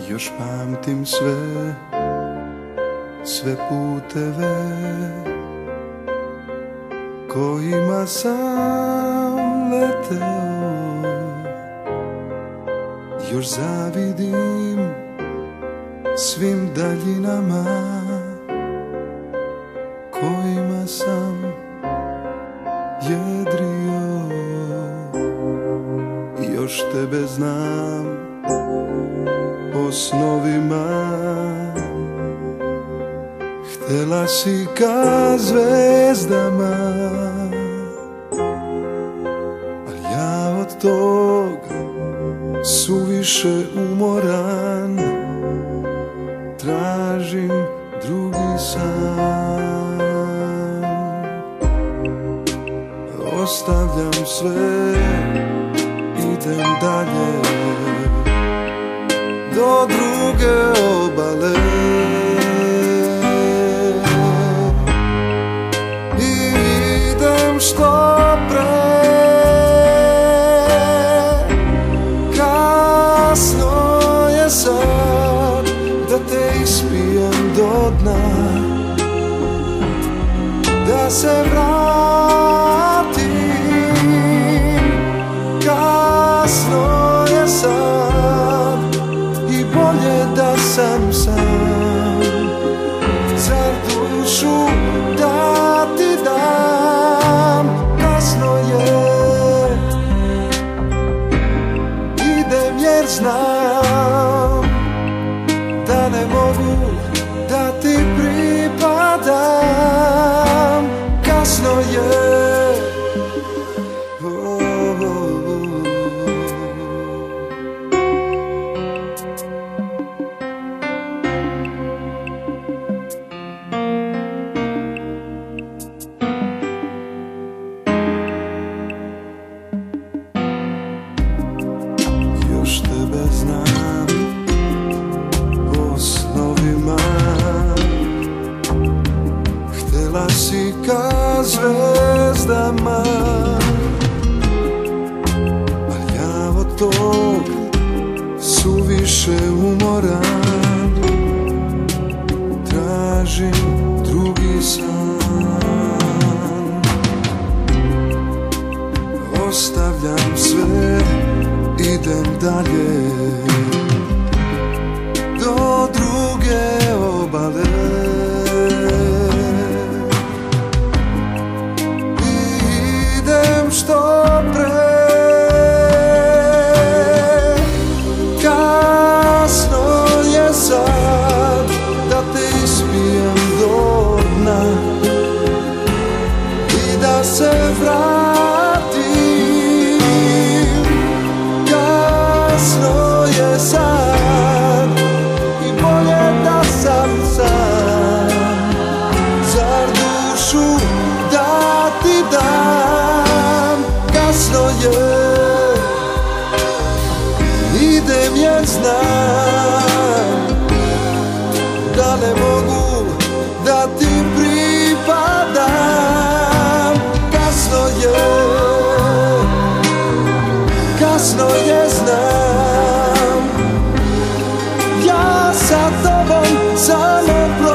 Još pamtim sve puteve kojima sam leteo. Još zavidim svim daljinama kojima sam jedrio. Još tebe znam po snovima, htela si ka zvezdama, al ja od tog suviše umoran, tražim drugi san. Ostavljam sve, idem dalje do druge obale i idem što pre. Kasno je sad da te ispijem do dna, da se vratim. Kasno je sad i bolje da sam sam. Zar dušu da ti dam? Kasno je, idem jer znam da ne mogu da ti pripadam. Kasno je. Još tebe znam po snovima, htela si ka zvezdama, a ja od tog suviše umoran, tražim drugi san. Ostavljam sve, idem dalje do druge obale i idem što pre. Kasno je sad da te ispijem do dna i da se vratim. Kasno je sad i bolje da sam sam. Zar dušu da ti dam? Kasno je, idem jer znam da ne mogu da ti pripadam. Kasno je, kasno je, znam. Ja sa tobom samo